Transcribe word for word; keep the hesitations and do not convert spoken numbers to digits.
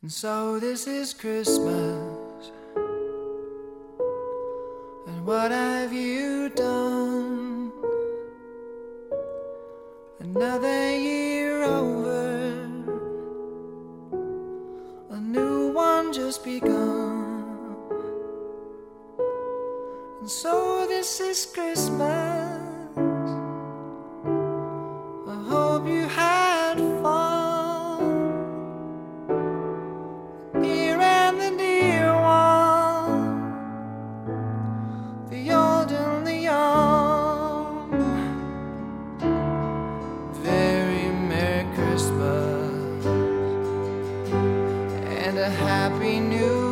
And so this is Christmas, and what have you done? Another year over, a new one just begun. And so this is Christmas, I hope you had fun. Near and the dear one, the old and the young. Very Merry Christmas and a Happy New Year.